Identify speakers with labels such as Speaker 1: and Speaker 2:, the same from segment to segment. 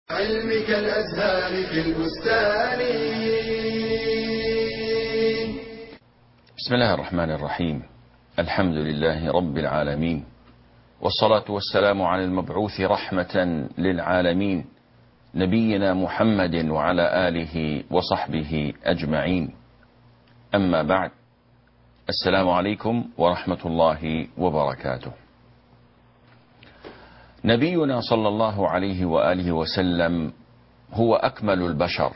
Speaker 1: علمك الأزهار في البستان.
Speaker 2: بسم الله الرحمن الرحيم. الحمد لله رب العالمين، والصلاة والسلام على المبعوث رحمة للعالمين نبينا محمد وعلى آله وصحبه أجمعين. أما بعد، السلام عليكم ورحمة الله وبركاته. نبينا صلى الله عليه وآله وسلم هو أكمل البشر،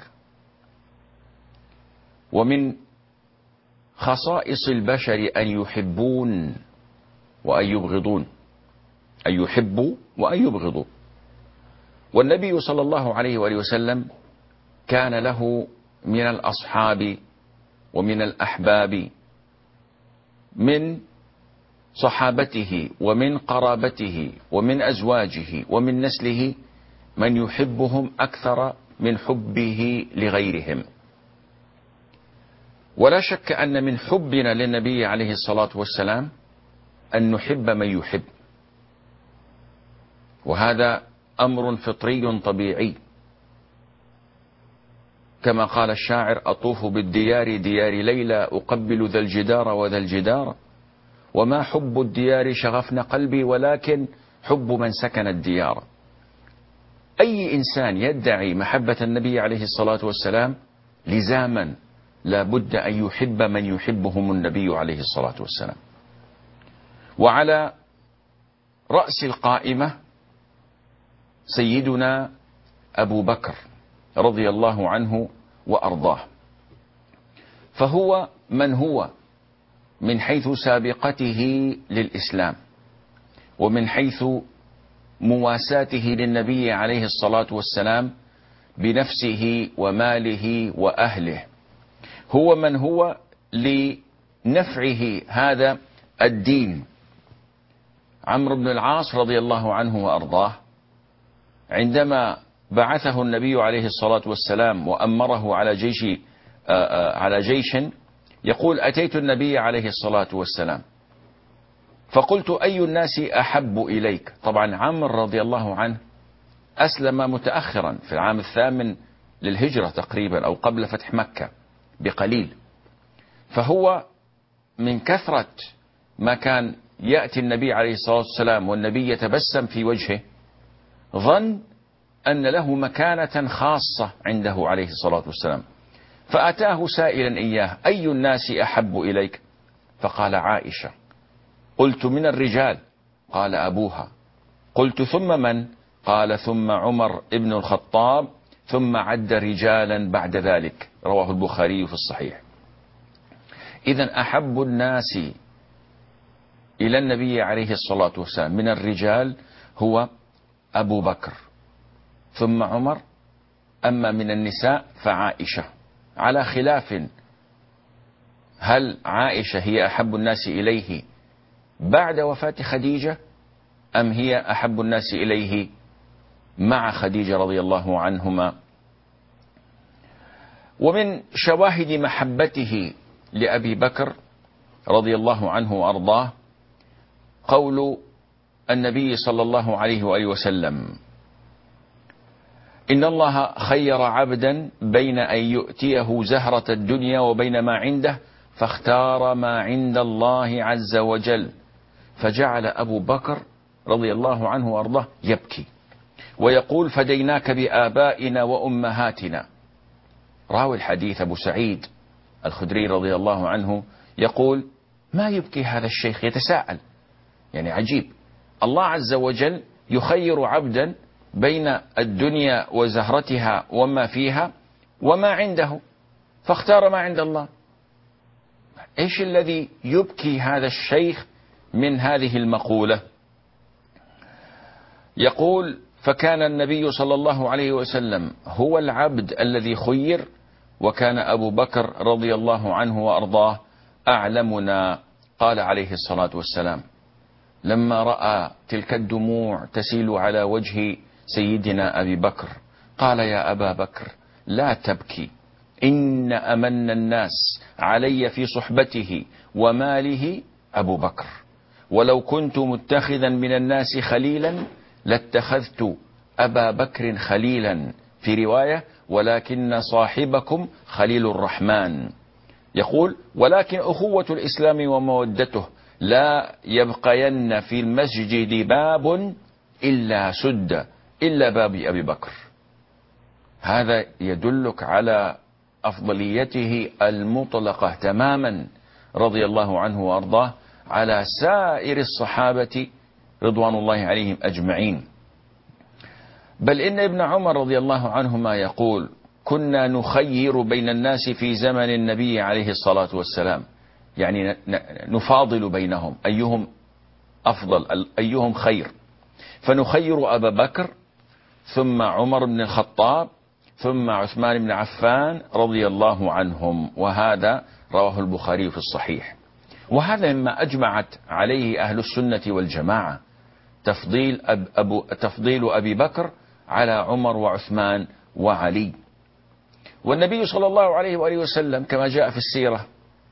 Speaker 2: ومن خصائص البشر أن يحبون وأن يبغضون، أن يحبوا وأن يبغضوا. والنبي صلى الله عليه وآله وسلم كان له من الأصحاب ومن الأحباب من صحابته ومن قرابته ومن أزواجه ومن نسله من يحبهم أكثر من حبه لغيرهم. ولا شك أن من حبنا للنبي عليه الصلاة والسلام أن نحب من يحب، وهذا أمر فطري طبيعي، كما قال الشاعر: أطوف بالديار ديار ليلى أقبل ذا الجدار وذا الجدار، وما حب الديار شغفن قلبي ولكن حب من سكن الديار. أي إنسان يدعي محبة النبي عليه الصلاة والسلام لزاما لا بد أن يحب من يحبهم النبي عليه الصلاة والسلام. وعلى رأس القائمة سيدنا أبو بكر رضي الله عنه وأرضاه، فهو من هو من حيث سابقته للإسلام، ومن حيث مواساته للنبي عليه الصلاة والسلام بنفسه وماله وأهله. هو من هو لنفعه هذا الدين. عمرو بن العاص رضي الله عنه وأرضاه عندما بعثه النبي عليه الصلاة والسلام وأمره على جيش يقول: أتيت النبي عليه الصلاة والسلام فقلت: أي الناس أحب إليك؟ طبعا عمرو رضي الله عنه أسلم متأخرا في العام 8 للهجرة تقريبا، أو قبل فتح مكة بقليل، فهو من كثرة ما كان يأتي النبي عليه الصلاة والسلام والنبي يتبسم في وجهه ظن أن له مكانة خاصة عنده عليه الصلاة والسلام، فأتاه سائلا إياه: أي الناس أحب إليك؟ فقال: عائشة. قلت: من الرجال؟ قال: أبوها. قلت: ثم من؟ قال: ثم عمر ابن الخطاب، ثم عد رجالا بعد ذلك. رواه البخاري في الصحيح. إذن أحب الناس إلى النبي عليه الصلاة والسلام من الرجال هو أبو بكر، ثم عمر، أما من النساء فعائشة، على خلاف هل عائشة هي أحب الناس إليه بعد وفاة خديجة، أم هي أحب الناس إليه مع خديجة رضي الله عنهما. ومن شواهد محبته لأبي بكر رضي الله عنه وأرضاه قول النبي صلى الله عليه وآله وسلم: إن الله خير عبدا بين أن يؤتيه زهرة الدنيا وبين ما عنده، فاختار ما عند الله عز وجل. فجعل أبو بكر رضي الله عنه وأرضاه يبكي ويقول: فديناك بآبائنا وأمهاتنا. راوي الحديث أبو سعيد الخدري رضي الله عنه يقول: ما يبكي هذا الشيخ؟ يتساءل، يعني عجيب، الله عز وجل يخير عبدا بين الدنيا وزهرتها وما فيها وما عنده، فاختار ما عند الله. ايش الذي يبكي هذا الشيخ من هذه المقولة؟ يقول: فكان النبي صلى الله عليه وسلم هو العبد الذي خير، وكان أبو بكر رضي الله عنه وأرضاه أعلمنا. قال عليه الصلاة والسلام لما رأى تلك الدموع تسيل على وجه سيدنا أبي بكر قال: يا أبا بكر لا تبكي، إن أمن الناس علي في صحبته وماله أبو بكر، ولو كنت متخذا من الناس خليلا لاتخذت أبا بكر خليلا، في رواية ولكن صاحبكم خليل الرحمن. يقول ولكن أخوة الإسلام ومودته لا يبقين في المسجد باب إلا سد إلا باب أبي بكر. هذا يدلك على أفضليته المطلقة تماما رضي الله عنه وأرضاه على سائر الصحابة رضوان الله عليهم أجمعين. بل إن ابن عمر رضي الله عنهما يقول كنا نخير بين الناس في زمن النبي عليه الصلاة والسلام، يعني نفاضل بينهم أيهم أفضل أيهم خير، فنخير أبا بكر ثم عمر بن الخطاب ثم عثمان بن عفان رضي الله عنهم. وهذا رواه البخاري في الصحيح. وهذا مما أجمعت عليه أهل السنة والجماعة، تفضيل أبي بكر على عمر وعثمان وعلي. والنبي صلى الله عليه وآله وسلم كما جاء في السيرة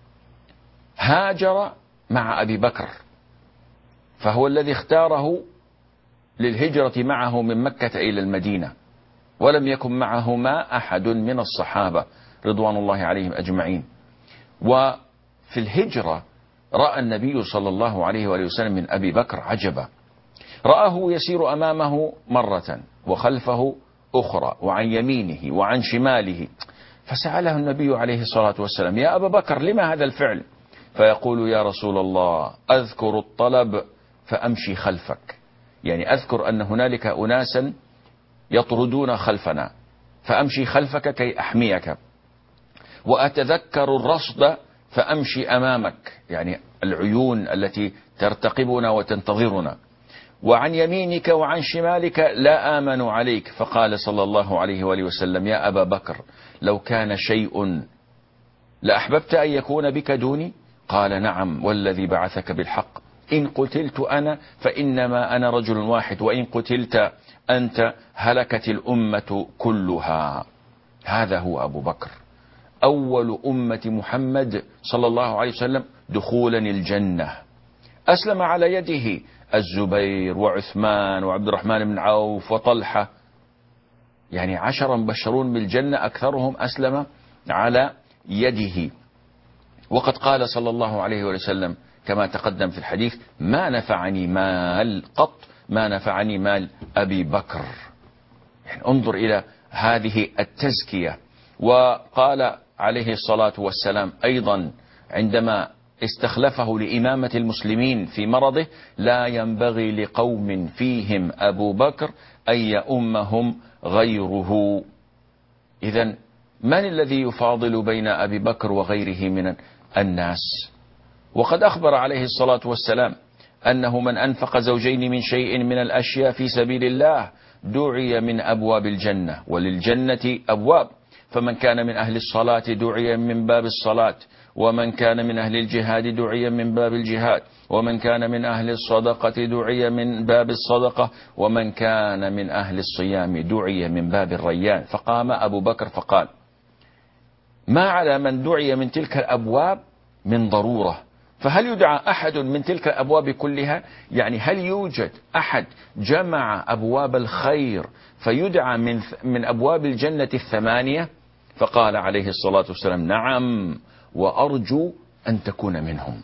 Speaker 2: هاجر مع أبي بكر، فهو الذي اختاره للهجرة معه من مكة إلى المدينة، ولم يكن معهما أحد من الصحابة رضوان الله عليهم أجمعين. وفي الهجرة رأى النبي صلى الله عليه وآله وسلم من أبي بكر عجبا، رآه يسير أمامه مرة وخلفه أخرى وعن يمينه وعن شماله، فسأله النبي عليه الصلاة والسلام يا أبا بكر لما هذا الفعل؟ فيقول يا رسول الله أذكر الطلب فأمشي خلفك، يعني أذكر أن هنالك أناسا يطردون خلفنا فأمشي خلفك كي أحميك، وأتذكر الرصد فأمشي أمامك، يعني العيون التي ترتقبنا وتنتظرنا، وعن يمينك وعن شمالك لا آمن عليك. فقال صلى الله عليه وآله وسلم يا أبا بكر لو كان شيء لأحببت أن يكون بك دوني؟ قال نعم والذي بعثك بالحق، إن قتلت أنا فإنما أنا رجل واحد، وإن قتلت أنت هلكت الأمة كلها. هذا هو أبو بكر أول أمة محمد صلى الله عليه وسلم دخولا الجنة. أسلم على يده الزبير وعثمان وعبد الرحمن بن عوف وطلحة، يعني 10 مبشرون بالجنة أكثرهم أسلم على يده. وقد قال صلى الله عليه وسلم كما تقدم في الحديث ما نفعني مال قط ما نفعني مال أبي بكر. يعني انظر إلى هذه التزكية. وقال عليه الصلاة والسلام أيضا عندما استخلفه لإمامة المسلمين في مرضه لا ينبغي لقوم فيهم أبو بكر أن يؤمهم غيره. إذن من الذي يفاضل بين أبي بكر وغيره من الناس؟ وقد أخبر عليه الصلاة والسلام أنه من أنفق زوجين من شيء من الأشياء في سبيل الله دعي من أبواب الجنة، وللجنة أبواب، فمن كان من أهل الصلاة دعي من باب الصلاة، ومن كان من أهل الجهاد دعي من باب الجهاد، ومن كان من أهل الصدقة دعي من باب الصدقة، ومن كان من أهل الصيام دعي من باب الريان. فقام أبو بكر فقال ما على من دعي من تلك الأبواب من ضرورة، فهل يدعى أحد من تلك الأبواب كلها؟ يعني هل يوجد أحد جمع أبواب الخير فيدعى من أبواب الجنة 8؟ فقال عليه الصلاة والسلام نعم وأرجو أن تكون منهم.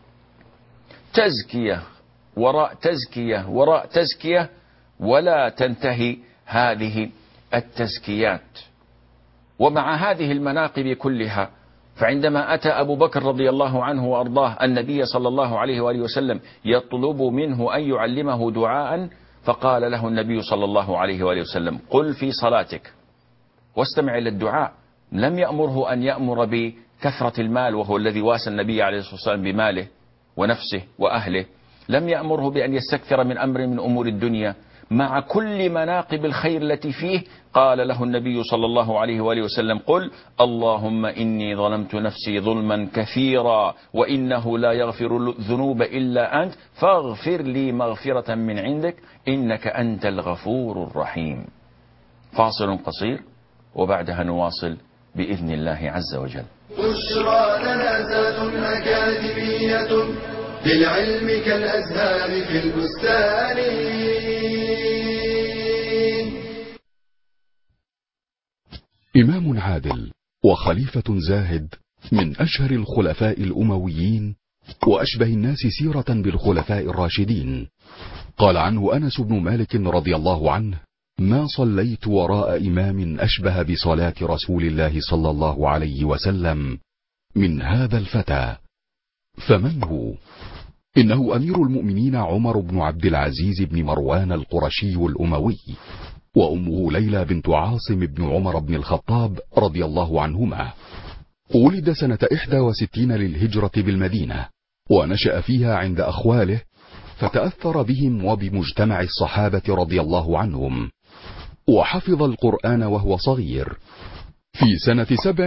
Speaker 2: تزكية وراء تزكية وراء تزكية ولا تنتهي هذه التزكيات. ومع هذه المناقب كلها فعندما أتى أبو بكر رضي الله عنه وأرضاه النبي صلى الله عليه وآله وسلم يطلب منه أن يعلمه دعاء، فقال له النبي صلى الله عليه وآله وسلم قل في صلاتك واستمع إلى الدعاء. لم يأمره أن يأمر بكثرة المال وهو الذي واسى النبي عليه الصلاة والسلام بماله ونفسه وأهله، لم يأمره بأن يستكثر من أمر من أمور الدنيا. مع كل مناقب الخير التي فيه قال له النبي صلى الله عليه وآله وسلم قل اللهم إني ظلمت نفسي ظلما كثيرا وإنه لا يغفر الذنوب إلا أنت فاغفر لي مغفرة من عندك إنك أنت الغفور الرحيم. فاصل قصير وبعدها نواصل بإذن الله عز وجل.
Speaker 1: بشرى لنا ذات أكاديمية للعلم كالأزهار في البستان.
Speaker 3: إمام عادل وخليفة زاهد من أشهر الخلفاء الأمويين وأشبه الناس سيرة بالخلفاء الراشدين. قال عنه أنس بن مالك رضي الله عنه: ما صليت وراء إمام أشبه بصلاة رسول الله صلى الله عليه وسلم من هذا الفتى. فمن هو؟ إنه أمير المؤمنين عمر بن عبد العزيز بن مروان القرشي الأموي، وأمه ليلى بنت عاصم بن عمر بن الخطاب رضي الله عنهما. ولد سنة 61 للهجرة بالمدينة، ونشأ فيها عند أخواله، فتأثر بهم وبمجتمع الصحابة رضي الله عنهم، وحفظ القرآن وهو صغير. في سنة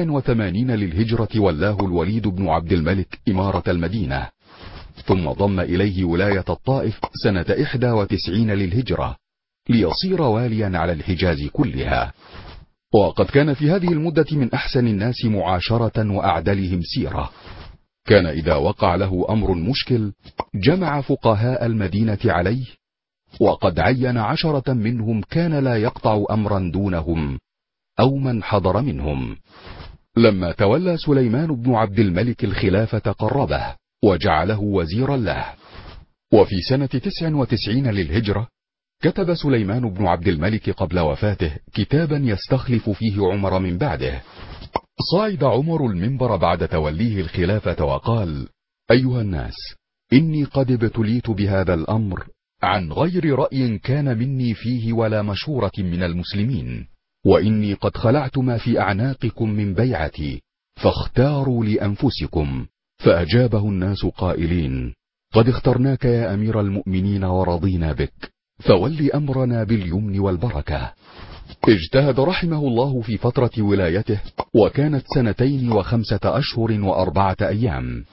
Speaker 3: 87 للهجرة ولاه الوليد بن عبد الملك إمارة المدينة، ثم ضم إليه ولاية الطائف سنة 91 للهجرة ليصير واليا على الحجاز كلها. وقد كان في هذه المدة من أحسن الناس معاشرة وأعدلهم سيرة. كان إذا وقع له أمر مشكل جمع فقهاء المدينة عليه، وقد عين 10 منهم كان لا يقطع أمرا دونهم أو من حضر منهم. لما تولى سليمان بن عبد الملك الخلافة قربه وجعله وزيرا له. وفي سنة 99 للهجرة كتب سليمان بن عبد الملك قبل وفاته كتابا يستخلف فيه عمر من بعده. صعد عمر المنبر بعد توليه الخلافة وقال: أيها الناس، إني قد ابتليت بهذا الأمر عن غير رأي كان مني فيه ولا مشورة من المسلمين، وإني قد خلعت ما في أعناقكم من بيعتي، فاختاروا لأنفسكم. فأجابه الناس قائلين: قد اخترناك يا أمير المؤمنين ورضينا بك، فول أمرنا باليمن والبركة. اجتهد رحمه الله في فترة ولايته، وكانت 2 و5 أشهر و4 أيام،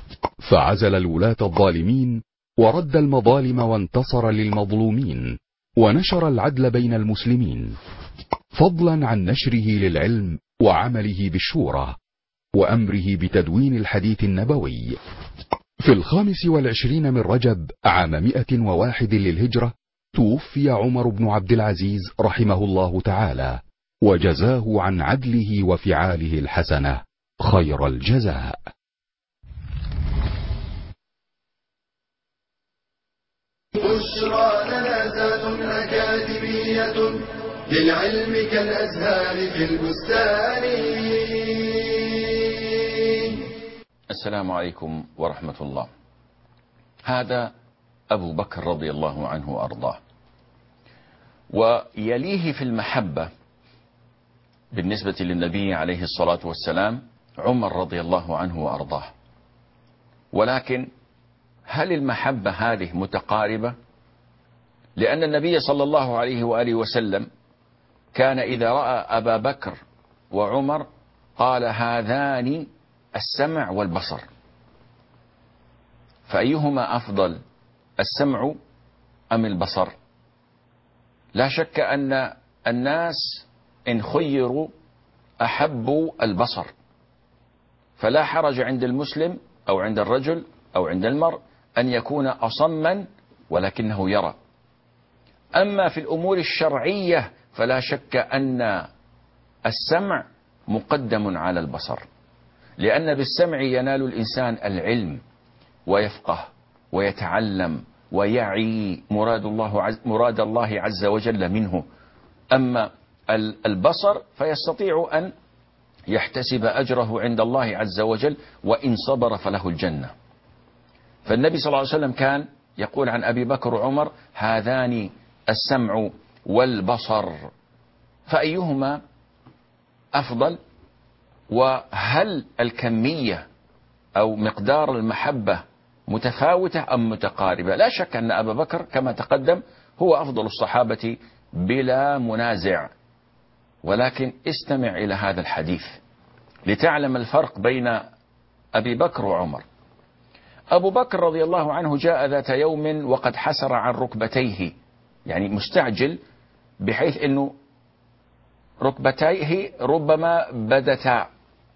Speaker 3: فعزل الولاة الظالمين ورد المظالم وانتصر للمظلومين ونشر العدل بين المسلمين، فضلا عن نشره للعلم وعمله بالشورى وأمره بتدوين الحديث النبوي. في 25 من رجب عام 101 للهجرة توفي عمر بن عبد العزيز رحمه الله تعالى، وجزاه عن عدله وفعاله الحسنة خير الجزاء.
Speaker 1: بشرى لنا ذات أكاديمية للعلم كالأزهار في البستان.
Speaker 2: السلام عليكم ورحمة الله. هذا أبو بكر رضي الله عنه وأرضاه، ويليه في المحبة بالنسبة للنبي عليه الصلاة والسلام عمر رضي الله عنه وأرضاه. ولكن هل المحبة هذه متقاربة؟ لأن النبي صلى الله عليه وآله وسلم كان إذا رأى أبا بكر وعمر قال: هذان السمع والبصر. فأيهما أفضل، السمع أم البصر؟ لا شك أن الناس إن خيروا أحبوا البصر، فلا حرج عند المسلم أو عند الرجل أو عند المرء أن يكون أصما ولكنه يرى. أما في الأمور الشرعية فلا شك أن السمع مقدم على البصر، لأن بالسمع ينال الإنسان العلم ويفقه ويتعلم ويعي مراد الله عز وجل منه. أما البصر فيستطيع أن يحتسب أجره عند الله عز وجل، وإن صبر فله الجنة. فالنبي صلى الله عليه وسلم كان يقول عن أبي بكر وعمر: هذان السمع والبصر. فأيهما أفضل؟ وهل الكمية أو مقدار المحبة متفاوتة أم متقاربة؟ لا شك أن أبا بكر كما تقدم هو أفضل الصحابة بلا منازع، ولكن استمع إلى هذا الحديث لتعلم الفرق بين أبي بكر وعمر. أبو بكر رضي الله عنه جاء ذات يوم وقد حسر عن ركبتيه، يعني مستعجل بحيث أنه ركبتيه ربما بدتا،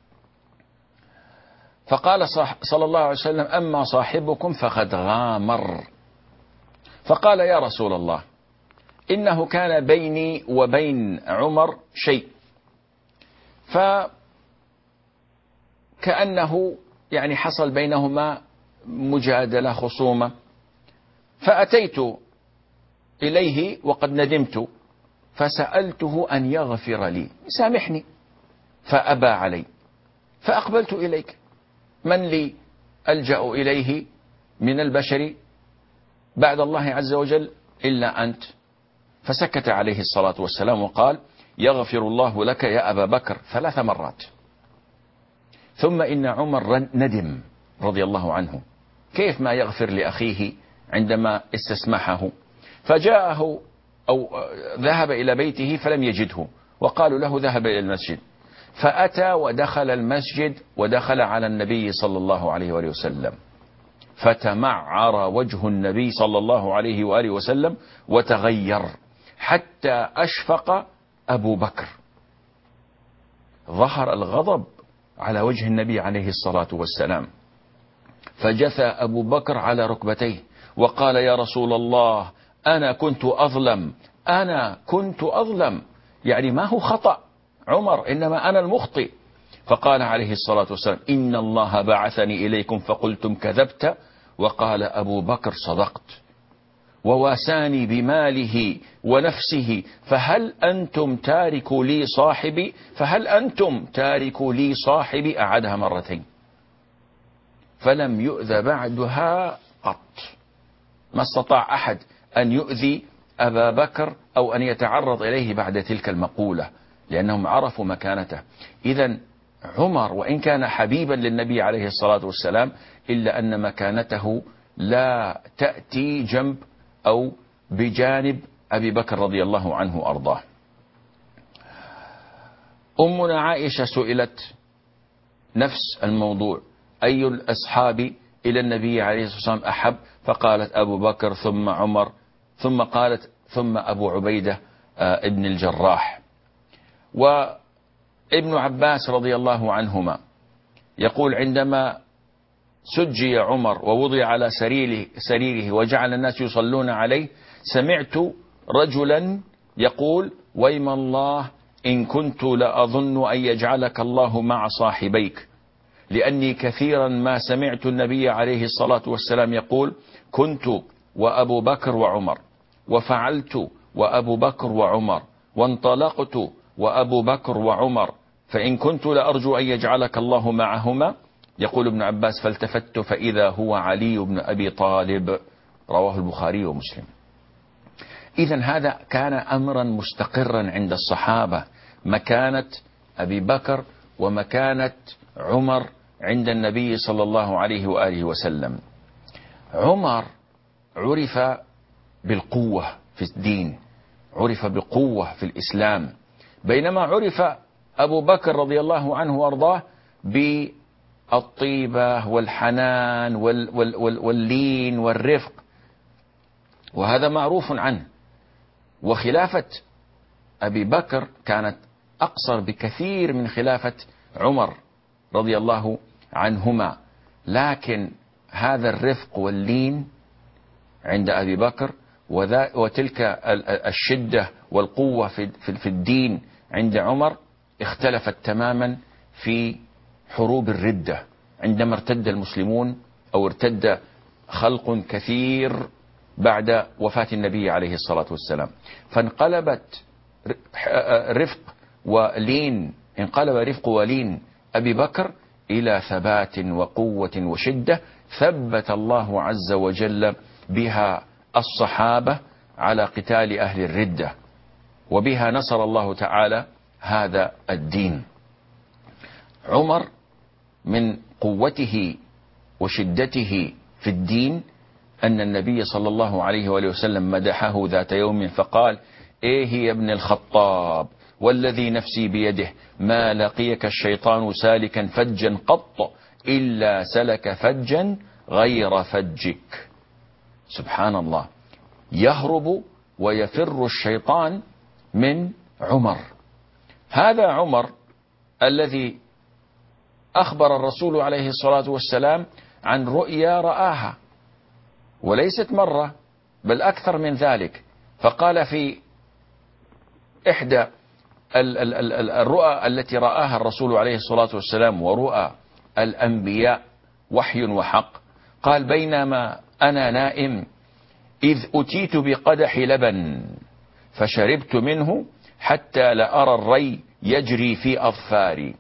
Speaker 2: فقال صلى الله عليه وسلم: أما صاحبكم فقد غامر. فقال: يا رسول الله، إنه كان بيني وبين عمر شيء، فكأنه يعني حصل بينهما مجادلة خصومة، فأتيت إليه وقد ندمت فسألته أن يغفر لي، سامحني، فأبى علي، فأقبلت إليك، من لي ألجأ إليه من البشر بعد الله عز وجل إلا أنت. فسكت عليه الصلاة والسلام وقال: يغفر الله لك يا أبا بكر 3 مرات. ثم إن عمر ندم رضي الله عنه، كيف ما يغفر لأخيه عندما استسمحه؟ فجاءه أو ذهب إلى بيته فلم يجده، وقالوا له ذهب إلى المسجد، فأتى ودخل المسجد ودخل على النبي صلى الله عليه وآله وسلم، فتمعر وجه النبي صلى الله عليه وآله وسلم وتغير حتى أشفق أبو بكر، ظهر الغضب على وجه النبي عليه الصلاة والسلام، فجثى أبو بكر على ركبتيه وقال: يا رسول الله، أنا كنت أظلم، يعني ما هو خطأ عمر، إنما أنا المخطئ. فقال عليه الصلاة والسلام: إن الله بعثني إليكم فقلتم كذبت. وقال أبو بكر: صدقت، وواساني بماله ونفسه، فهل أنتم تاركوا لي صاحبي؟ أعادها مرتين، فلم يؤذ بعدها قط. ما استطاع أحد أن يؤذي أبا بكر أو أن يتعرض إليه بعد تلك المقولة، لأنهم عرفوا مكانته. إذن عمر وإن كان حبيبا للنبي عليه الصلاة والسلام، إلا أن مكانته لا تأتي جنب أو بجانب أبي بكر رضي الله عنه وأرضاه. أمنا عائشة سئلت نفس الموضوع: أي الأصحاب إلى النبي عليه الصلاة والسلام أحب؟ فقالت: أبو بكر، ثم عمر، ثم قالت: ثم أبو عبيدة ابن الجراح. وابن عباس رضي الله عنهما يقول: عندما سجي عمر ووضع على سريره وجعل الناس يصلون عليه، سمعت رجلا يقول: ويم الله إن كنت لأظن أن يجعلك الله مع صاحبيك، لأني كثيرا ما سمعت النبي عليه الصلاة والسلام يقول: كنت وأبو بكر وعمر، وفعلت وأبو بكر وعمر، وانطلقت وأبو بكر وعمر، فإن كنت لأرجو أن يجعلك الله معهما. يقول ابن عباس: فالتفت فإذا هو علي بن أبي طالب، رواه البخاري ومسلم. إذن هذا كان أمرا مستقرا عند الصحابة، مكانة أبي بكر ومكانة عمر عند النبي صلى الله عليه وآله وسلم. عمر عرف بالقوة في الدين، عرف بقوة في الإسلام، بينما عرف أبو بكر رضي الله عنه وأرضاه بالطيبة والحنان واللين والرفق، وهذا معروف عنه. وخلافة أبي بكر كانت أقصر بكثير من خلافة عمر رضي الله عنهما، لكن هذا الرفق واللين عند أبي بكر وتلك الشدة والقوة في الدين عند عمر اختلفت تماما في حروب الردة، عندما ارتد المسلمون أو ارتد خلق كثير بعد وفاة النبي عليه الصلاة والسلام، فانقلبت انقلب رفق ولين أبي بكر إلى ثبات وقوة وشدة، ثبت الله عز وجل بها الصحابة على قتال أهل الردة، وبها نصر الله تعالى هذا الدين. عمر من قوته وشدته في الدين أن النبي صلى الله عليه وآله وسلم مدحه ذات يوم فقال: إيه يا ابن الخطاب، والذي نفسي بيده ما لقيك الشيطان سالكا فجا قط إلا سلك فجا غير فجك. سبحان الله، يهرب ويفر الشيطان من عمر. هذا عمر الذي أخبر الرسول عليه الصلاة والسلام عن رؤيا رآها، وليست مرة بل أكثر من ذلك، فقال في إحدى الرؤى التي رآها الرسول عليه الصلاة والسلام ورؤى الأنبياء وحي وحق. قال: بينما أنا نائم إذ أتيت بقدح لبن فشربت منه حتى لأرى الري يجري في أظفاري،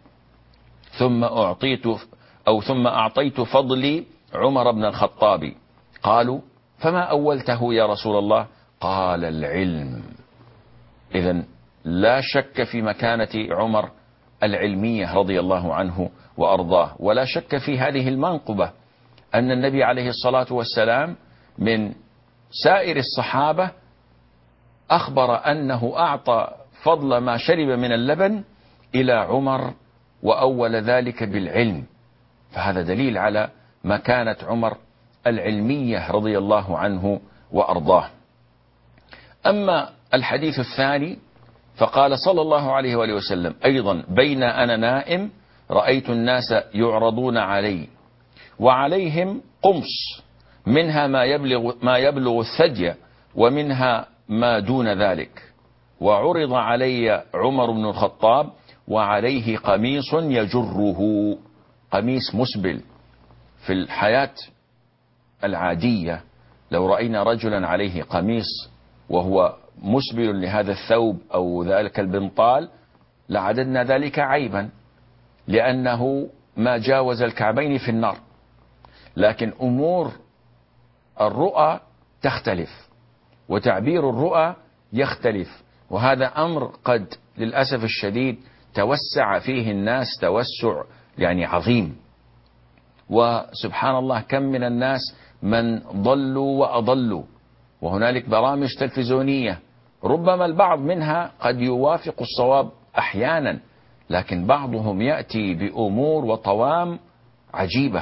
Speaker 2: ثم أعطيت فضلي عمر بن الخطاب. قالوا: فما أولته يا رسول الله؟ قال: العلم. إذن لا شك في مكانة عمر العلمية رضي الله عنه وأرضاه، ولا شك في هذه المنقبة أن النبي عليه الصلاة والسلام من سائر الصحابة أخبر أنه أعطى فضل ما شرب من اللبن إلى عمر، وأول ذلك بالعلم. فهذا دليل على مكانة عمر العلمية رضي الله عنه وأرضاه. أما الحديث الثاني فقال صلى الله عليه وآله وسلم أيضا: بين أنا نائم رأيت الناس يعرضون علي وعليهم قمص، منها ما يبلغ الثدي ومنها ما دون ذلك، وعرض علي عمر بن الخطاب وعليه قميص يجره، قميص مسبل. في الحياة العادية لو رأينا رجلا عليه قميص وهو مسبل لهذا الثوب أو ذلك البنطال لعددنا ذلك عيبا، لأنه ما جاوز الكعبين في النار. لكن أمور الرؤى تختلف، وتعبير الرؤى يختلف، وهذا أمر قد للأسف الشديد توسع فيه الناس توسع يعني عظيم. وسبحان الله كم من الناس من ضلوا وأضلوا، وهنالك برامج تلفزيونية ربما البعض منها قد يوافق الصواب أحيانا، لكن بعضهم يأتي بأمور وطوام عجيبة،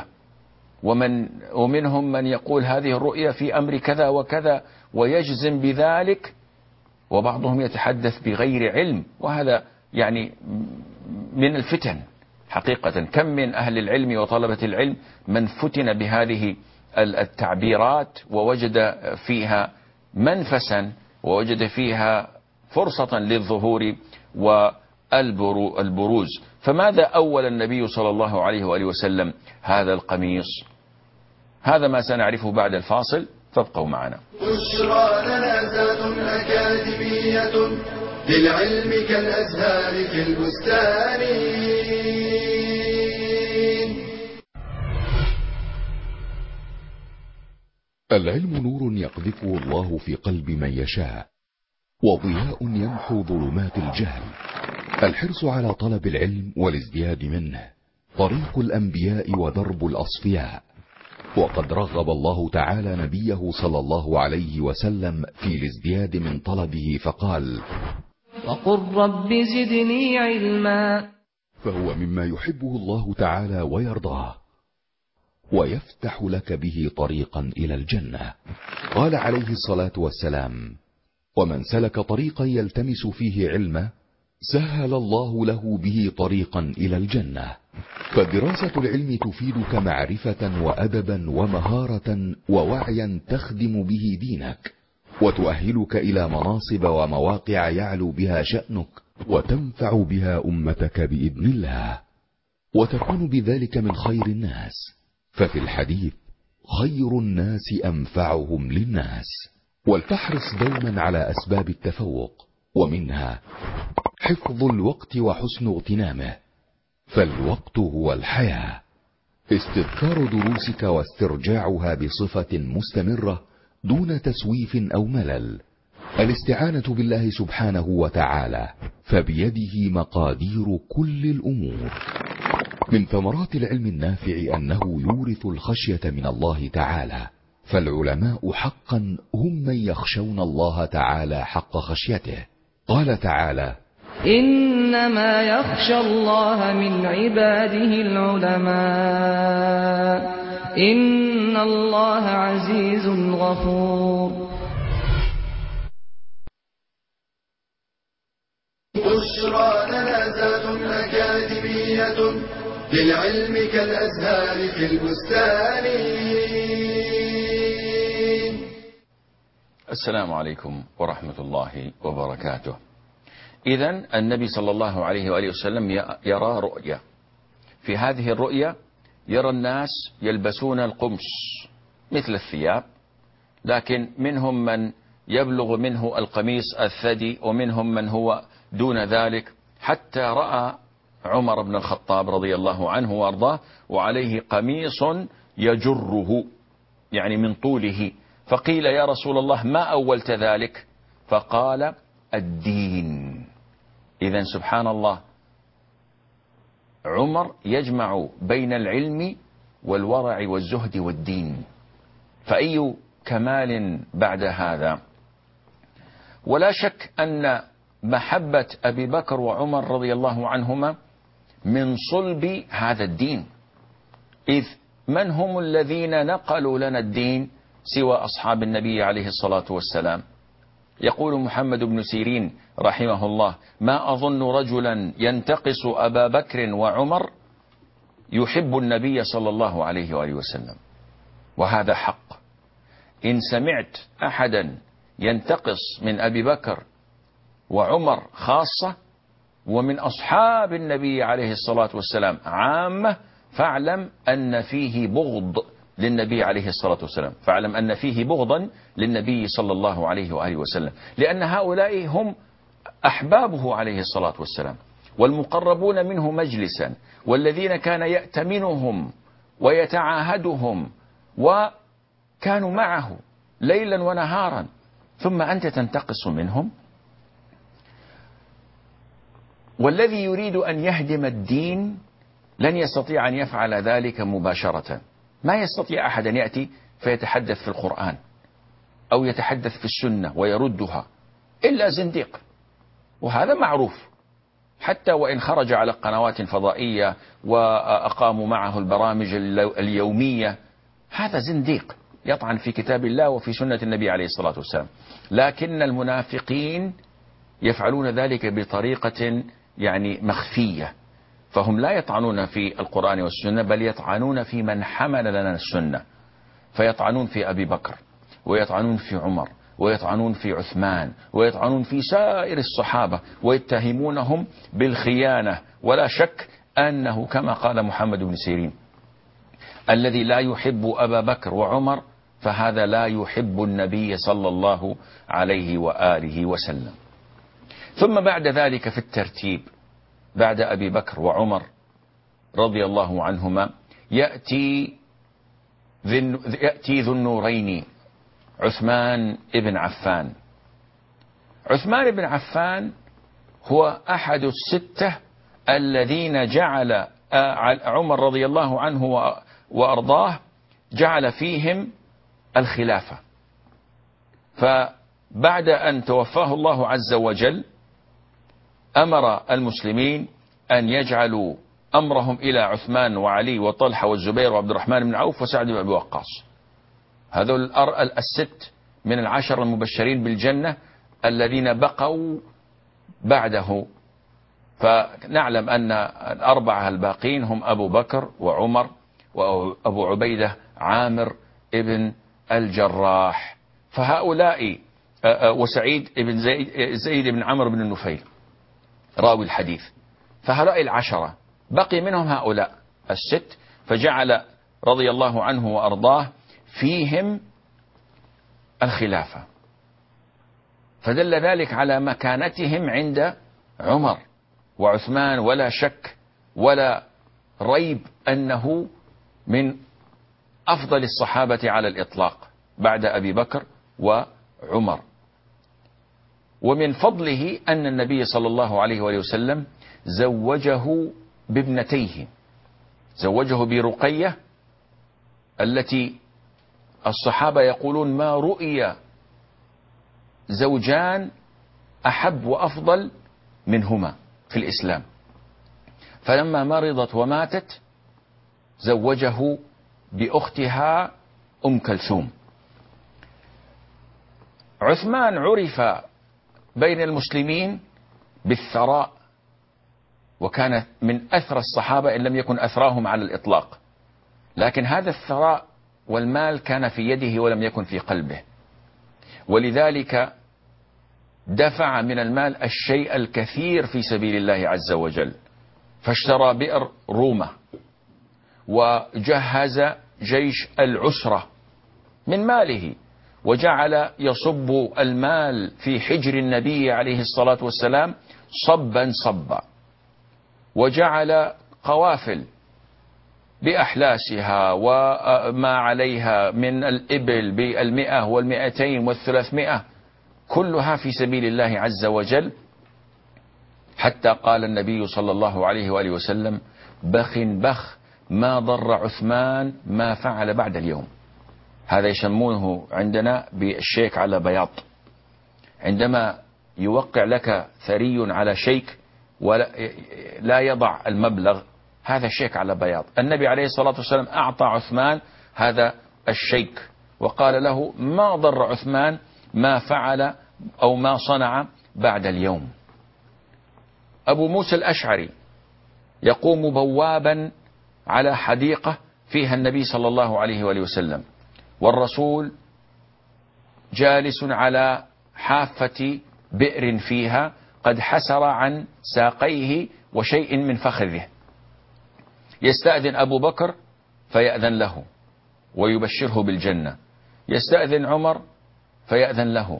Speaker 2: ومنهم من يقول هذه الرؤية في أمر كذا وكذا ويجزم بذلك، وبعضهم يتحدث بغير علم، وهذا يعني من الفتن حقيقة. كم من أهل العلم وطلبة العلم من فتن بهذه التعبيرات ووجد فيها منفسا ووجد فيها فرصة للظهور والبروز. فماذا أول النبي صلى الله عليه وآله وسلم هذا القميص؟ هذا ما سنعرفه بعد الفاصل، فابقوا معنا.
Speaker 1: بشرى لنا ذات أكاديمية للعلم كالأزهار في البستان.
Speaker 3: العلم نور يقذفه الله في قلب من يشاء، وضياء يمحو ظلمات الجهل. الحرص على طلب العلم والازدياد منه طريق الأنبياء ودرب الأصفياء. وقد رغب الله تعالى نبيه صلى الله عليه وسلم في الازدياد من طلبه فقال:
Speaker 4: وقل رب زدني علما.
Speaker 3: فهو مما يحبه الله تعالى ويرضاه، ويفتح لك به طريقا إلى الجنة. قال عليه الصلاة والسلام: ومن سلك طريقا يلتمس فيه علما سهل الله له به طريقا إلى الجنة. فدراسة العلم تفيدك معرفة وأدبا ومهارة ووعيا تخدم به دينك، وتؤهلك إلى مناصب ومواقع يعلو بها شأنك، وتنفع بها أمتك بإذن الله، وتكون بذلك من خير الناس. ففي الحديث: خير الناس أنفعهم للناس. ولتحرص دوما على أسباب التفوق، ومنها حفظ الوقت وحسن اغتنامه، فالوقت هو الحياة. استذكار دروسك واسترجاعها بصفة مستمرة دون تسويف أو ملل. الاستعانة بالله سبحانه وتعالى، فبيده مقادير كل الأمور. من ثمرات العلم النافع أنه يورث الخشية من الله تعالى، فالعلماء حقا هم من يخشون الله تعالى حق خشيته. قال تعالى:
Speaker 4: إنما يخشى الله من عباده العلماء، إن الله عزيز غفور.
Speaker 1: بشرى لنا ذات أكاديمية للعلم كالأزهار في البستان.
Speaker 2: السلام عليكم ورحمة الله وبركاته. إذن النبي صلى الله عليه وآله وسلم يرى رؤيا. في هذه الرؤيا يرى الناس يلبسون القمص مثل الثياب، لكن منهم من يبلغ منه القميص الثدي، ومنهم من هو دون ذلك، حتى رأى عمر بن الخطاب رضي الله عنه وارضاه وعليه قميص يجره، يعني من طوله. فقيل يا رسول الله ما أولت ذلك؟ فقال الدين. إذن سبحان الله، عمر يجمع بين العلم والورع والزهد والدين، فأي كمال بعد هذا؟ ولا شك أن محبة أبي بكر وعمر رضي الله عنهما من صلب هذا الدين، إذ من هم الذين نقلوا لنا الدين سوى أصحاب النبي عليه الصلاة والسلام؟ يقول محمد بن سيرين رحمه الله: ما أظن رجلا ينتقص أبا بكر وعمر يحب النبي صلى الله عليه وآله وسلم. وهذا حق. إن سمعت أحدا ينتقص من أبي بكر وعمر خاصة ومن أصحاب النبي عليه الصلاة والسلام عامة، فاعلم أن فيه بغض للنبي عليه الصلاة والسلام، فاعلم أن فيه بغضا للنبي صلى الله عليه وآله وسلم، لأن هؤلاء هم أحبابه عليه الصلاة والسلام والمقربون منه مجلسا، والذين كان يأتمنهم ويتعاهدهم وكانوا معه ليلا ونهارا، ثم أنت تنتقص منهم؟ والذي يريد أن يهدم الدين لن يستطيع أن يفعل ذلك مباشرة. ما يستطيع أحد أن يأتي فيتحدث في القرآن أو يتحدث في السنة ويردها إلا زنديق، وهذا معروف، حتى وإن خرج على قنوات فضائية وأقاموا معه البرامج اليومية، هذا زنديق يطعن في كتاب الله وفي سنة النبي عليه الصلاة والسلام. لكن المنافقين يفعلون ذلك بطريقة يعني مخفية، فهم لا يطعنون في القرآن والسنة، بل يطعنون في من حمل لنا السنة، فيطعنون في أبي بكر ويطعنون في عمر ويطعنون في عثمان ويطعنون في سائر الصحابة ويتهمونهم بالخيانة. ولا شك أنه كما قال محمد بن سيرين: الذي لا يحب أبا بكر وعمر فهذا لا يحب النبي صلى الله عليه وآله وسلم. ثم بعد ذلك في الترتيب، بعد أبي بكر وعمر رضي الله عنهما يأتي ذو النورين عثمان بن عفان. عثمان بن عفان هو أحد الستة الذين جعل عمر رضي الله عنه وأرضاه جعل فيهم الخلافة. فبعد أن توفاه الله عز وجل أمر المسلمين أن يجعلوا أمرهم إلى عثمان وعلي وطلحة والزبير وعبد الرحمن بن عوف وسعد بن أبي وقاص. هذول الست من العشر المبشرين بالجنة الذين بقوا بعده. فنعلم أن الأربعة الباقين هم أبو بكر وعمر وأبو عبيدة عامر ابن الجراح، فهؤلاء وسعيد بن زيد بن عمرو بن النفيل راوي الحديث. فهؤلاء العشرة بقي منهم هؤلاء الست، فجعل رضي الله عنه وأرضاه فيهم الخلافة، فدل ذلك على مكانتهم عند عمر وعثمان، ولا شك ولا ريب أنه من أفضل الصحابة على الإطلاق بعد أبي بكر وعمر. ومن فضله أن النبي صلى الله عليه وآله وسلم زوجه بابنتيه، زوجه برقية التي الصحابة يقولون ما رؤي زوجان أحب وأفضل منهما في الإسلام. فلما مرضت وماتت زوجه بأختها أم كلثوم. عثمان عرف بين المسلمين بالثراء، وكان من أثرى الصحابة إن لم يكن أثراهم على الإطلاق، لكن هذا الثراء والمال كان في يده ولم يكن في قلبه. ولذلك دفع من المال الشيء الكثير في سبيل الله عز وجل، فاشترى بئر رومة وجهز جيش العسرة من ماله، وجعل يصب المال في حجر النبي عليه الصلاة والسلام صبا صبا، وجعل قوافل بأحلاسها وما عليها من الإبل ب100 وال200 وال300 كلها في سبيل الله عز وجل، حتى قال النبي صلى الله عليه وآله وسلم: بخ بخ ما ضر عثمان ما فعل بعد اليوم. هذا يسمونه عندنا بالشيك على بياض. عندما يوقع لك ثري على شيك ولا يضع المبلغ، هذا شيك على بياض. النبي عليه الصلاة والسلام أعطى عثمان هذا الشيك وقال له: ما ضر عثمان ما فعل أو ما صنع بعد اليوم. أبو موسى الأشعري يقوم بوابا على حديقة فيها النبي صلى الله عليه وآله وسلم، والرسول جالس على حافة بئر فيها قد حسر عن ساقيه وشيء من فخذه. يستأذن أبو بكر فيأذن له ويبشره بالجنة، يستأذن عمر فيأذن له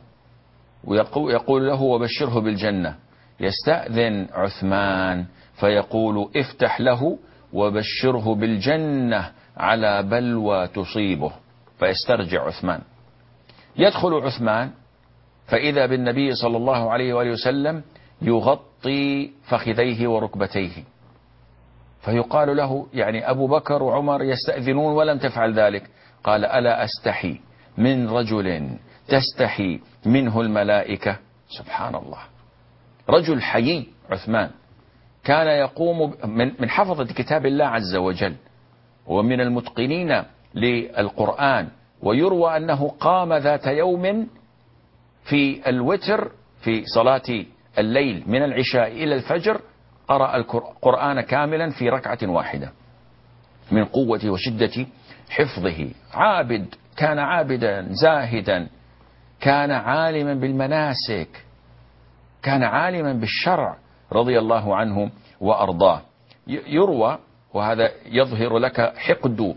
Speaker 2: ويقول له وبشره بالجنة، يستأذن عثمان فيقول افتح له وبشره بالجنة على بلوى تصيبه، فيسترجع عثمان. يدخل عثمان فإذا بالنبي صلى الله عليه وآله وسلم يغطي فخذيه وركبتيه، فيقال له: يعني أبو بكر وعمر يستأذنون ولم تفعل ذلك. قال: ألا أستحي من رجل تستحي منه الملائكة؟ سبحان الله، رجل حيي عثمان، كان يقوم من حفظة كتاب الله عز وجل ومن المتقنين للقرآن، ويروى أنه قام ذات يوم في الوتر في صلاة الليل من العشاء إلى الفجر، قرأ القرآن كاملا في ركعة واحدة من قوة وشدة حفظه. عابد، كان عابدا زاهدا، كان عالما بالمناسك، كان عالما بالشرع رضي الله عنه وأرضاه. يروى، وهذا يظهر لك حقد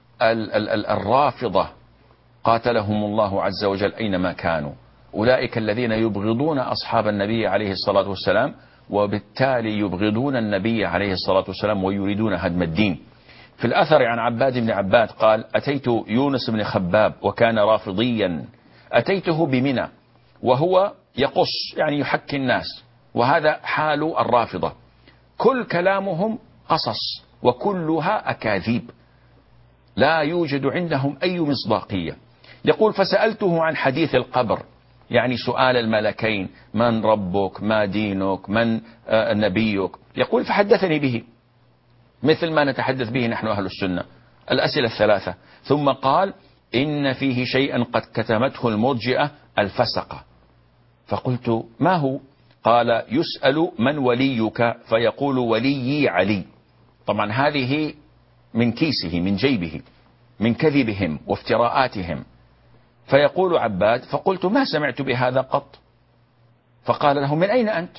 Speaker 2: الرافضة قاتلهم الله عز وجل أينما كانوا، أولئك الذين يبغضون أصحاب النبي عليه الصلاة والسلام، وبالتالي يبغضون النبي عليه الصلاة والسلام ويريدون هدم الدين. في الأثر عن عباد بن عباد قال: أتيت يونس بن خباب وكان رافضيا، أتيته بمنى وهو يقص يعني يحكي الناس، وهذا حال الرافضة، كل كلامهم قصص وكلها أكاذيب، لا يوجد عندهم أي مصداقية. يقول: فسألته عن حديث القبر، يعني سؤال الملكين: من ربك، ما دينك، من نبيك؟ يقول: فحدثني به مثل ما نتحدث به نحن أهل السنة، الأسئلة الثلاثة. ثم قال: إن فيه شيئا قد كتمته المرجئة الفسقة. فقلت: ما هو؟ قال: يسأل من وليك فيقول وليي علي. طبعا هذه من كيسه من جيبه من كذبهم وافتراءاتهم. فيقول عباد: فقلت: ما سمعت بهذا قط. فقال له: من أين أنت؟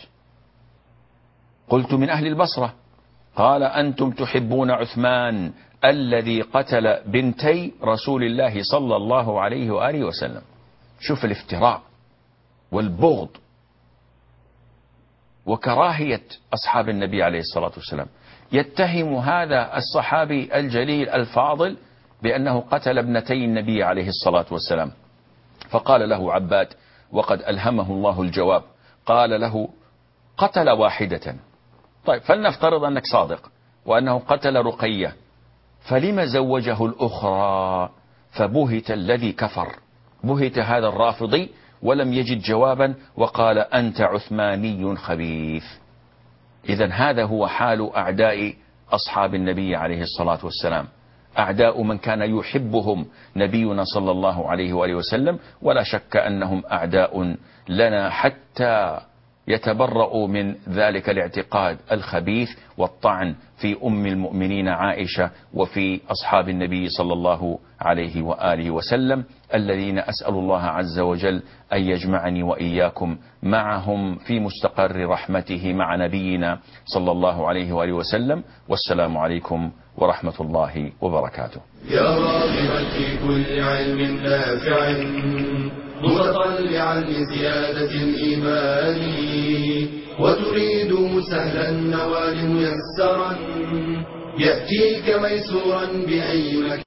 Speaker 2: قلت: من أهل البصرة. قال: أنتم تحبون عثمان الذي قتل بنتي رسول الله صلى الله عليه وآله وسلم. شوف الافتراء والبغض وكراهية أصحاب النبي عليه الصلاة والسلام. يتهم هذا الصحابي الجليل الفاضل بأنه قتل ابنتي النبي عليه الصلاة والسلام. فقال له عباد، وقد ألهمه الله الجواب، قال له: قتل واحدة. طيب، فلنفترض أنك صادق وأنه قتل رقية، فلما زوجه الأخرى؟ فبهت الذي كفر، بهت هذا الرافضي ولم يجد جوابا، وقال: أنت عثماني خبيث. إذن هذا هو حال أعداء أصحاب النبي عليه الصلاة والسلام، أعداء من كان يحبهم نبينا صلى الله عليه وآله وسلم، ولا شك أنهم أعداء لنا حتى يتبرؤوا من ذلك الاعتقاد الخبيث والطعن في أم المؤمنين عائشة وفي أصحاب النبي صلى الله عليه وآله وسلم، الذين أسأل الله عز وجل أن يجمعني وإياكم معهم في مستقر رحمته مع نبينا صلى الله عليه وآله وسلم. والسلام عليكم ورحمة الله وبركاته.
Speaker 1: يا راغبا في كل علم نافع متطلعا لزيادة الإيمان وتريد سهلا النوال ميسرا يأتيك ميسورا بأي مكان.